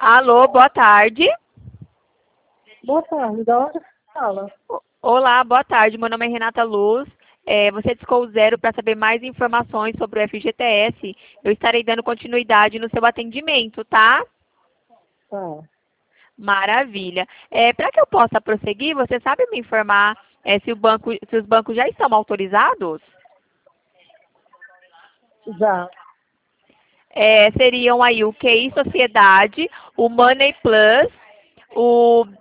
Alô, boa tarde. Boa tarde, da onde fala? Olá, boa tarde. Meu nome é Renata Luz. Você discou o zero para saber mais informações sobre o FGTS. Eu estarei dando continuidade no seu atendimento, tá? Tá. Maravilha. Para que eu possa prosseguir, você sabe me informar se os bancos já estão autorizados? Já. Seriam aí o QI Sociedade, o Money Plus, o